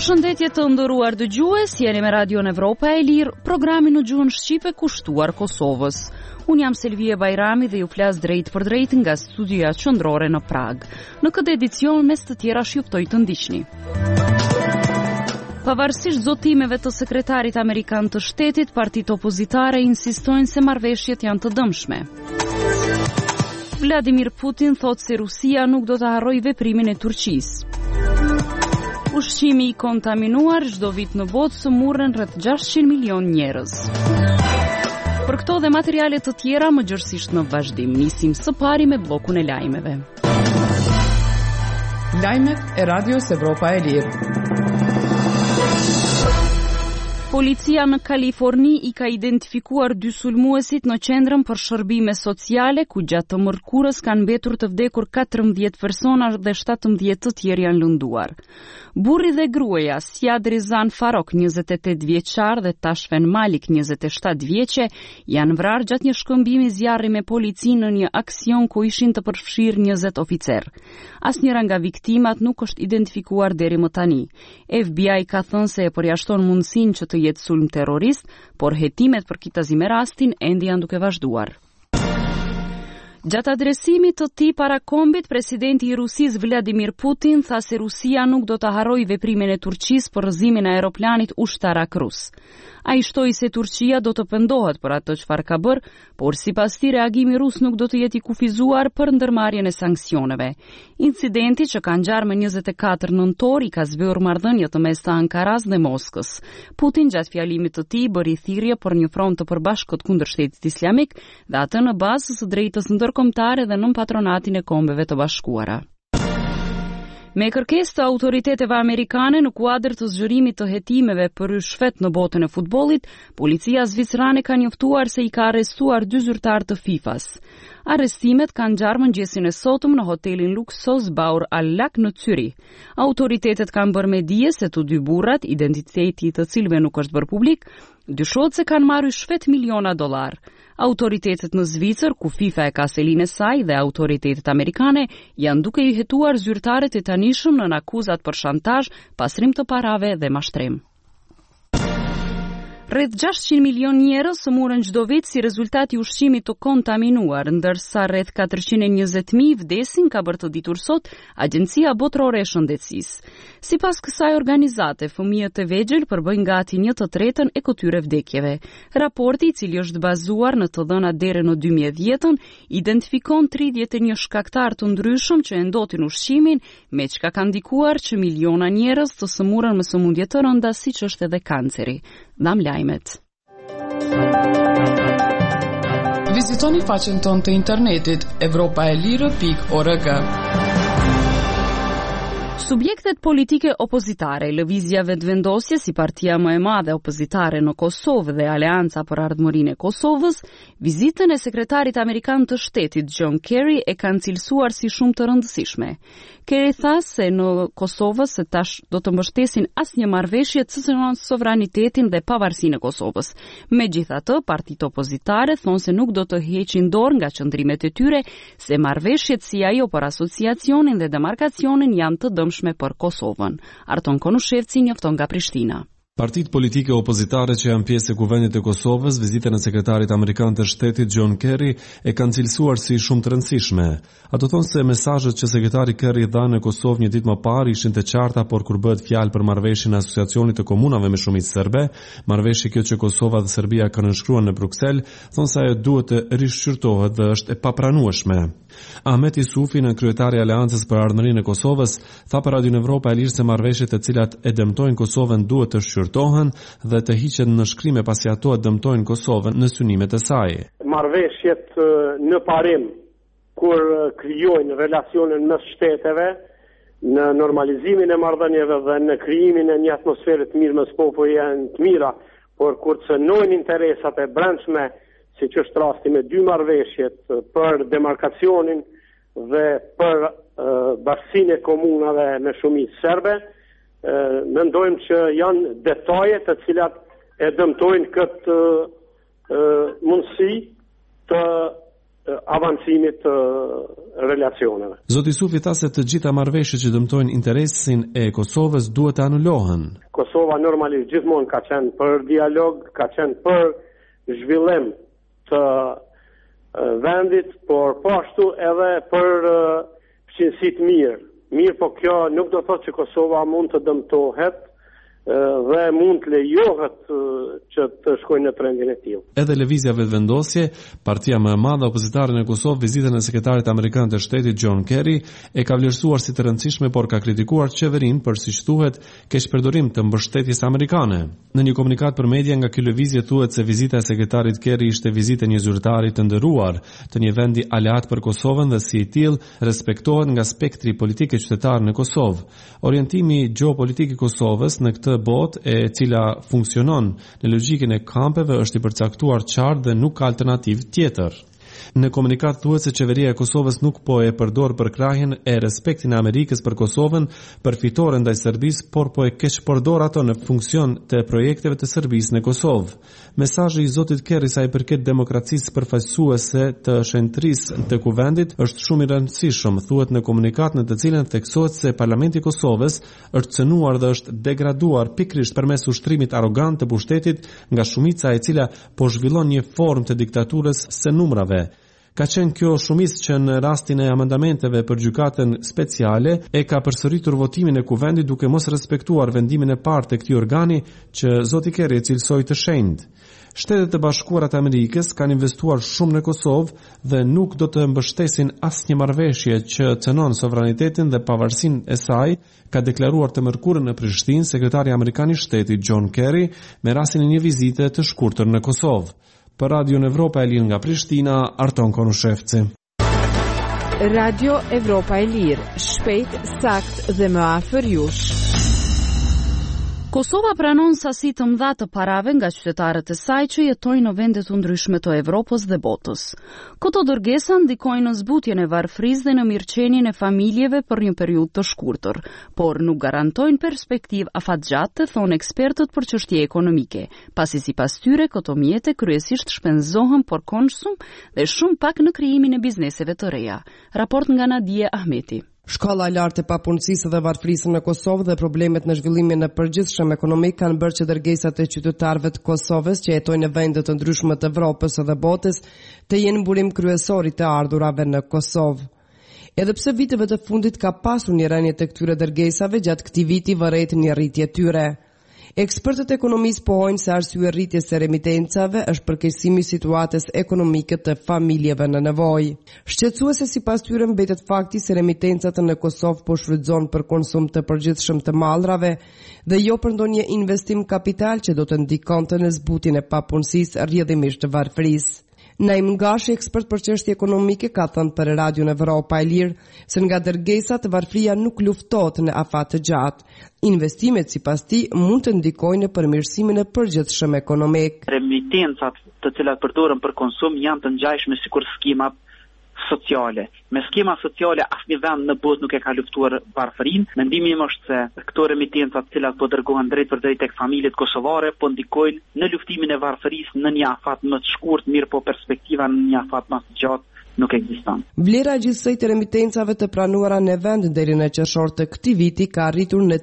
Përshëndetje të nderuar dëgjues, jeni me Radion Evropa e Lirë, programi në gjuhën shqipe kushtuar Kosovës. Unë jam Selvie Bajrami dhe ju flas drejt për drejt nga studioja qendrore në Prag. Në këtë edicion mes të tjera juftoj të ndiqni. Pavarësisht zotimeve të sekretarit amerikan të shtetit, partitë opozitare insistojnë se marrëveshjet janë të dëmshme. Vladimir Putin thotë se Rusia nuk do të harrojë veprimin e Turqisë. Ushqimi i kontaminuar, çdo vit në botë sëmurren rreth 600 milion njerëz. Për këto dhe materiale të tjera më gjërësisht në vazhdim, nisim së pari me bllokun e lajmeve. Lajmet e Radios Evropa e Lirë. Policia në Kaliforni i ka identifikuar 2 sulmuesit në qendrën për shërbime sociale, ku gjatë të mërkurës kanë mbetur të vdekur 14 persona dhe 17 të tjerë janë lënduar. Burri dhe gruaja, Siad Rizan Farok, 28 vjeçar dhe Tashfen Malik, 27 vjeçe, janë vrarë gjatë një shkëmbimi zjarri me policinë në një aksion ku ishin të përfshirë 20 oficer. Asnjëra nga viktimat nuk është identifikuar deri më tani. FBI ka thënë se e përjashton mundësinë që të jetë sulm terrorist, por hetimet për kitazim me rastin ende janë duke vazhduar. Gjatë adresimit të tij para kombit, presidenti i Rusisë Vladimir Putin tha se Rusia nuk do të harrojë veprimin e Turqisë për rrëzimin e aeroplanit ushtarak rus. Ai shtoi se Turqia do të pendohet për atë çfarë ka bërë, por sipas tij reagimi rus nuk do të jetë i kufizuar për ndërmarrjen e sanksioneve. Incidenti që ka ngjarë më 24 nëntor i ka zbërë marrëdhënie të mes të Ankaras dhe Moskës. Putin gjatë fjalimit të tij bëri thirrje për një front të përbashkët kundër Shtetit Islamik dhe atë në bazë së drejtës ndërkombëtare dhe nën patronatin e Kombeve të Bashkuara. Me kërkesë të autoriteteve amerikane në kuadër të zgjerimit të hetimeve për rishfet në botën e futbollit, policia zvicrane ka njoftuar se i ka arrestuar 2 zyrtarë të FIFA-s. Arrestimet kanë ngjarë mëngjesin e sotëm në hotelin luksos Baur Al-Lak në Zyrich. Autoritetet kanë bërë me dije se të 2 burrat, identiteti i të cilëve nuk është bërë publik, dyshohet se kanë marrë rishfet miliona dollar. Autoritetet në Zvicër, ku FIFA e ka selin e saj dhe autoritetet amerikane, janë duke i hetuar zyrtarët e tanishëm në akuzat për shantazh, pasrim të parave dhe mashtrim. Rreth 600 milion njerëz sëmurën çdo vit si rezultat i ushqimit të kontaminuar, ndërsa rreth 420.000 vdesin, ka bërë të ditur sot Agjencia Botërore e Shëndetësisë. Sipas kësaj organizate, fëmijët e vegjël përbëjnë gati 1/3 e këtyre vdekjeve. Raporti, i cili është bazuar në të dhënat deri në 2010, identifikon 31 shkaktar të ndryshëm që e ndotin ushqimin, me çka ka ndikuar që miliona njerëz të sëmurën me sëmundje të rënda siç është edhe kanceri. Dham lajmet. Vizitoni faqen tonë të internetit evropaelire.org. Subjektet politike opozitare, lëvizja vetëvendosje si partia më e madhe opozitare në Kosovë dhe Aleanca për Ardhmërinë e Kosovës, vizitën e sekretarit amerikan të shtetit John Kerry e kanë cilësuar si shumë të rëndësishme. Kerry tha se në Kosovë se tash do të mbështesin asnjë marrëveshje që cënon sovranitetin dhe pavarësinë e Kosovës. Megjithatë, partitë opozitare thonë se nuk do të heqin dorë nga qëndrimet e tyre, se marrëveshjet si ajo për asociacionin dhe demarkacionin janë të dëmshme për Kosovën. Arton Konushevci njofton nga Prishtina. Partitë politike opozitare që janë pjesë e Kuvendit të Kosovës, vizitën e sekretarit amerikan të shtetit John Kerry e kanë cilësuar si shumë të rëndësishme. Ato thonë se mesazhet që sekretari Kerry dha në Kosovë një ditë më parë ishin të qarta, por kur bëhet fjalë për marrëveshjen e asociacionit të komunave me shumicë serbe, marrëveshje kjo që Kosova dhe Serbia kanë nënshkruar në Bruksel, thonë se ajo duhet të rishqyrtohet dhe është e papranueshme. Ahmet Isufi, në kryetari i Aleancës për Ardhmërinë e Kosovës, tha për Radion Evropa e Lirë se marrëveshjet e cilat e dëmtojnë Kosovën duhet të shqyrtohen dhe të hiqen në shkrime pasi ato e dëmtojnë Kosovën në synimet e saj. Marrëveshjet në parim kur krijojnë relacionin mes shteteve, në normalizimin e marrëdhënieve dhe në krijimin e një atmosfere të mirë mes popujve janë të mira, por kur cënojnë interesat e brendshme, siç është rasti me 2 marrëveshjet për demarkacionin dhe për bashkësinë e komunave me shumicë serbe, mendojmë që janë detaje të cilat e dëmtojnë këtë mundësi të avancimit relacioneve. Zoti Sufi tha se të gjitha marrëveshjet që dëmtojnë interesin e Kosovës duhet të anulohen. Kosova normalisht gjithmonë ka qenë për dialog, ka qenë për zhvillim të vendit, por po ashtu edhe për fqinësi të mirë. Mirë, po kjo nuk do thotë që Kosova mund të dëmtohet dhe mund të lejohet që të shkojnë në trendin e tillë. Edhe lëvizja vetëvendosje, partia më e madhe opozitare në Kosovë, vizitën e sekretarit amerikan të shtetit John Kerry e ka vlerësuar si të rëndësishme, por ka kritikuar qeverinë për, siç thuhet, keqpërdorim të mbështetjes amerikane. Në një komunikat për media nga ky lëvizje thuhet se vizita e sekretarit Kerry ishte vizitë e një zyrtari të nderuar të një vendi aleat për Kosovën dhe si i tillë respektohet nga spektri politik e qytetar në Kosovë. Orientimi gjeopolitik i Kosovës në këtë botë e cila funksionon në logjikën e kampeve është i përcaktuar qartë dhe nuk ka alternativë tjetër. Në komunikat thuhet se qeveria e Kosovës nuk po e përdor përkrahjen e respektin e Amerikës për Kosovën për fitore ndaj Serbisë, por po e keqpërdor ato në funksion të projekteve të Serbisë në Kosovë. Mesazhi i zotit Kerry sa i përket demokracisë përfaqësuese të shenjtërisë të kuvendit është shumë i rëndësishëm, thuhet në komunikat në të cilën theksohet se Parlamenti i Kosovës është cënuar dhe është degraduar pikërisht përmes ushtrimit arrogant të pushtetit nga shumica e cila po zhvillon një formë të diktaturës së numrave. Ka qenë kjo shumicë që në rastin e amendamenteve për gjykatën speciale e ka përsëritur votimin e kuvendit duke mos respektuar vendimin e parë të këtij organi që zoti Kerry e cilsoi të shenjtë. Shtetet e Bashkuara të Amerikës kanë investuar shumë në Kosovë dhe nuk do të mbështesin asnjë marrëveshje që cënon sovranitetin dhe pavarësinë e saj, ka deklaruar të mërkurën në Prishtinë sekretari amerikan i shtetit John Kerry me rastin e një vizite të shkurtër në Kosovë. Për Radio Evropa e Lirë nga Prishtina, Arton Konushevci. Radio Evropa e Lirë, shpejt, sakt dhe më afër jush. Kosova pranon sasi të mëdha të parave nga qytetarët e saj që jetojnë në vende të ndryshme të Evropës dhe botës. Këto dërgesa ndikojnë në zbutjen e varfërisë dhe në mirëqenien e familjeve për një periudhë të shkurtër, por nuk garantojnë perspektivë afatgjatë, thonë ekspertët për çështje ekonomike, pasi sipas tyre këto mjete kryesisht shpenzohen për konsum dhe shumë pak në krijimin e bizneseve të reja. Raport nga Nadia Ahmeti. Shkalla e lartë e papunësisë dhe varfërisë në Kosovë dhe problemet në zhvillimin e përgjithshëm ekonomik kanë bërë që dërgesat e qytetarëve të Kosovës që jetojnë në vende të ndryshme të Evropës dhe botës të jenë burim kryesor i të ardhurave në Kosovë. Edhe pse viteve të fundit ka pasur një rënje të këtyre dërgesave, gjatë këtij viti vërejt një rritje tyre. Ekspertët ekonomisë pohojnë se arsye rritjes së remitencave është përkeqësimi i situatës ekonomike të familjeve në nevojë. Shqetësuese sipas tyre mbetet fakti se remitencat në Kosovë po shfrytëzohen për konsum të përgjithshëm të mallrave dhe jo për ndonjë investim kapital që do të ndikonte në zbutjen e papunësisë rrjedhimisht të varfërisë. Naim Ngashi, ekspert për çështje ekonomike, ka thënë për Radio Evropa e Lirë se nga dërgesat varfëria nuk luftohet në afat të gjatë. Investimet sipas tij mund të ndikojnë në përmirësimin e përgjithshëm ekonomik. Remitencat të cilat përdoren për konsum janë të ngjashme sikur skemat sociale. Me skema sociale asnjë vend në botë nuk e ka luftuar varfërinë. Mendimi im është se këto remitenca të cilat po dërgohen drejt për drejt tek familjet kosovare po ndikojnë në luftimin e varfërisë në një afat më të shkurt, mirë po perspektiva në një afat më të gjatë nuk ekziston. Vlera gjithsej të remitencave të pranuara në vend deri në qershor të këtij viti ka arritur në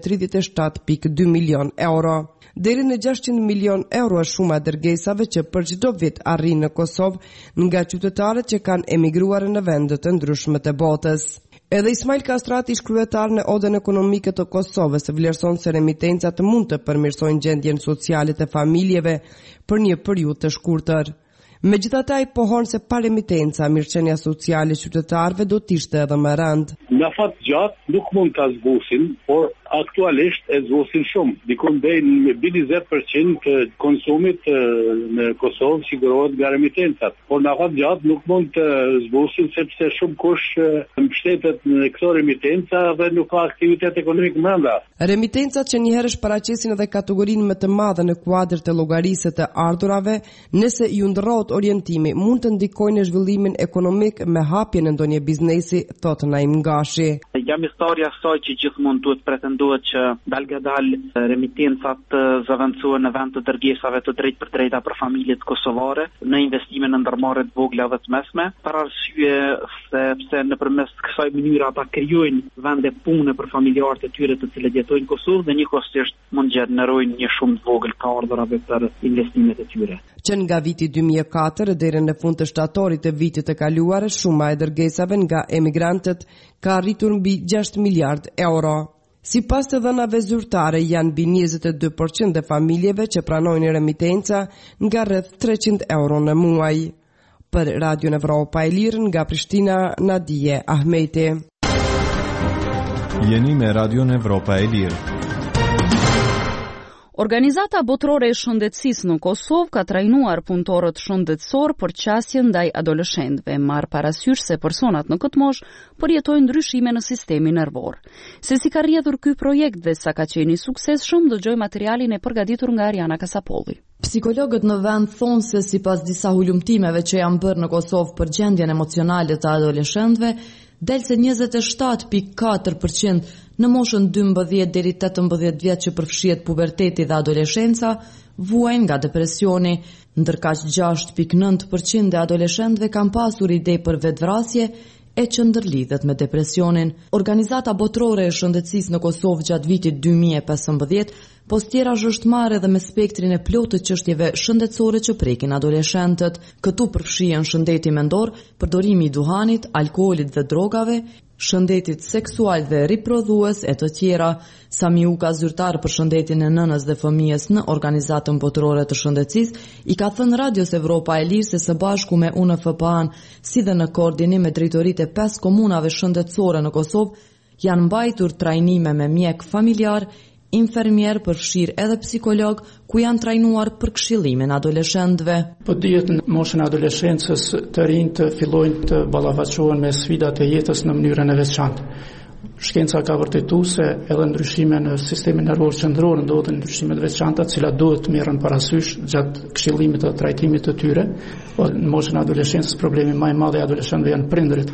337.2 milion euro. Deri në 600 milion euro është shuma e dërgesave që për çdo vit arrin në Kosovë nga qytetarët që kanë emigruar në vende të ndryshme të botës. Edhe Ismail Kastrati, ish kryetar në Odën Ekonomike të Kosovës, vlerëson se remitencat mund të përmirësojnë gjendjen sociale të familjeve për një periudhë të shkurtër. Megjithatë, ai pohon se pa remitenca mirëqenia sociale e qytetarëve do të ishte edhe më rënd. Në afat gjatë nuk mund ta zbusin, por aktualisht e zbusin shumë. Dikon deri në 20% të konsumit në Kosovë sigurohet nga remitencat. Por në afat gjatë nuk mund të zbusin sepse shumë kush mbështetet në këto remitenca dhe nuk ka aktivitet ekonomik brenda. Remitencat që njëherë paraqesin edhe kategorinë më të madhe në kuadër të llogarisë të ardhurave, nëse ju ndrohet orientimi, mund të ndikojnë në zhvillimin ekonomik me hapjen e ndonjë biznesi, thotë Naim Ngashi. Jam historia saj që gjithmonë duhet pretendoj mendohet që dalgadal remitencat zëvendësohen në vend të dërgesave të drejtë për drejta për familjet kosovare në investime në ndërmarrje të vogla dhe të mesme, për arsye sepse nëpërmes kësaj mënyre ata krijojnë vende pune për familjarët e tyre të cilët jetojnë në Kosovë dhe njëkohësisht mund gjenerojnë një shumë të vogël të ardhurave për investimet e tyre. Që nga viti 2004 deri në fund të shtatorit të vitit të kaluar, shuma e dërgesave nga emigrantët ka arritur mbi 6 miliard euro. Sipas të dhënave zyrtare, janë mbi 22% e familjeve që pranojnë remitenca nga rreth 300 euro në muaj. Për Radio Evropa e Lirë nga Prishtina, Nadije Ahmeti. Jeni me Radio Evropa e Lirë. Organizata botërore e shëndetësisë në Kosovë ka trajnuar punëtorët shëndetësor për qasjen ndaj adoleshentëve, marr parasysh se personat në këtë moshë përjetojnë ndryshime në sistemin nervor. Se si ka rrjedhur ky projekt dhe sa ka qenë i suksesshëm, dëgjoj materialin e përgatitur nga Ariana Kasapolli. Psikologët në vend thonë se sipas disa hulumtimeve që janë bërë në Kosovë për gjendjen emocionale të adoleshentëve, del se 27.4% në moshën 12 deri 18 vjeç që përfshihet puberteti dhe adoleshenca vuajnë nga depresioni, ndërkaq 6.9% e adoleshentëve kanë pasur ide për vetvrasje e që ndërlidhet me depresionin. Organizata botërore e shëndetësisë në Kosovë gjatë vitit 2015 postierazh është marrë edhe me spektrin e plotë të çështjeve shëndetësore që prekin adoleshentët. Këtu përfshihen shëndeti mendor, përdorimi i duhanit, alkoolit dhe drogave, shëndetit seksual dhe riprodhues e të tjera. Sami Uka, zyrtar për shëndetin e nënës dhe fëmijës në Organizatën Botërore të Shëndetësisë, i ka thënë Radios Evropa e Lirë se së bashku me UNFPA-n, si dhe në koordinim me drejtoritë e 5 komunave shëndetësore në Kosovë, janë mbajtur trajnime me mjek familjar, infermier, përfshirë edhe psikolog, ku janë trajnuar për këshillimin adoleshentëve. Po dihet në moshën e adoleshencës të rinj të fillojnë të ballafaqohen me sfidat e jetës në mënyrën e veçantë. Shkenca ka vërtetuar se edhe ndryshime në sistemin nervor qendror ndodhen ndryshime të veçanta, të cilat duhet të merren parasysh gjatë këshillimit të trajtimit të tyre. Po në moshën e adoleshencës problemi më i madh i adoleshentëve janë prindërit.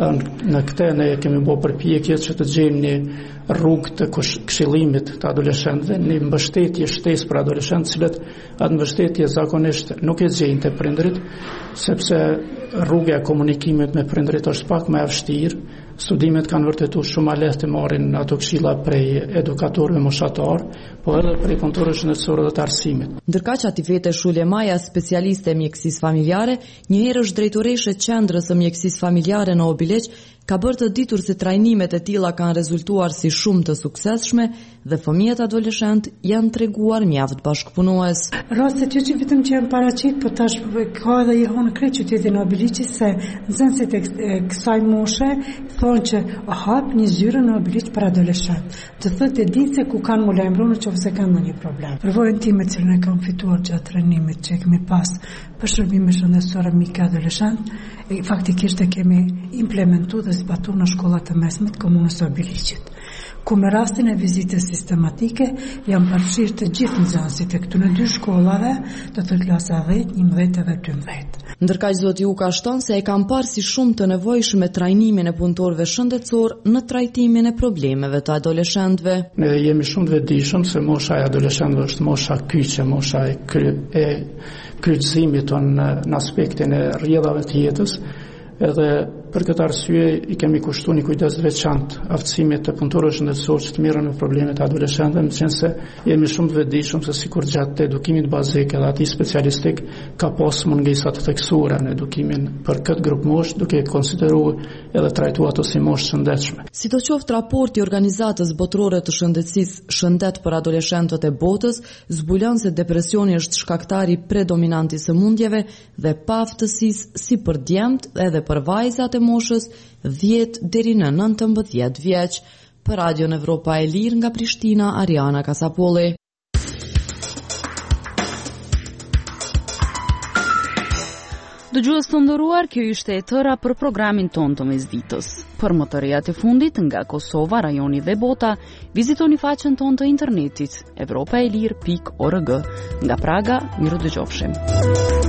Në këtë ne kemi bërë përpjekje që të gjejmë një rrugë të këshillimit të adoleshentëve, një mbështetje shtesë për adoleshentë, cilët atë mbështetje zakonisht nuk e gjejnë te prindërit, sepse rruga e komunikimit me prindërit është pak më e vështirë. Studimet kanë vërtetuar shumë lehtë të marrin ato këshilla prej edukatorëve moshatar, po edhe prej punëtorëve shëndetësor dhe të arsimit. Ndërkaq Atifete Shulemaja, specialiste e mjekësisë familjare, një herë është drejtoreshe e qendrës së mjekësisë familjare në Obileq, ka bërë të ditur se trajnimet e tilla kanë rezultuar si shumë të suksesshme dhe fëmijët adoleshent janë treguar mjaft bashkëpunues. Rastet që vetëm që janë paraqit, po tash ka edhe jehon krejt qytetin e Obiliqit se nxënësit e kësaj moshe thonë që hap një zyrë në Obiliq për adoleshent. Të thotë e dinë se ku kanë më lajmëruar nëse kanë ndonjë problem. Përvojën time që ne kam fituar gjatë trajnimit që kemi pas për shërbime shëndetësore mikë adoleshent, faktikisht e kemi implementuar dhe zbatuar në shkollat të mesme të komunës së Obiliqit, ku me rastin e vizitës sistematike janë përfshirë të gjithë nxënësit e këtyre dy shkollave, të klasa 10, 11 dhe 12. Ndërkaq zoti Uka shton se e kanë parë si shumë të nevojshme trajnimin e punëtorëve shëndetësor në trajtimin e problemeve të adoleshentëve. Ne jemi shumë të vetëdijshëm se mosha e adoleshentëve është mosha kyçe, mosha e kryqëzimit në aspektin e rrjedhave të jetës, edhe për këtë arsye i kemi kushtuar një kujdes të veçantë aftësimit të punëtorëve shëndetësor që të merren me problemet e adoleshentëve, meqense jemi shumë të vetëdijshëm se sikur gjatë edukimit bazik edhe atij specialistik ka pasur mungesa të theksuara në edukimin për këtë grup moshë, duke konsideruar edhe trajtuar ato si moshë shëndetshme. Sidoqoftë, raporti i Organizatës Botërore të Shëndetësisë Shëndet për adoleshentët e botës zbulon se depresioni është shkaktari predominant i sëmundjeve dhe paaftësisë si për djemt edhe për vajzat e moshës 10 deri në 19 vjeç. Për Radio Evropa e Lirë nga Prishtina, Ariana Kasapolli. Dëgjues të nderuar, kjo ishte e tëra për programin ton të mesditës. Për më të rejat e fundit nga Kosova, rajoni dhe bota, vizitoni faqen ton të internetit evropaelir.org. Nga Praga, miru dëgjofshim.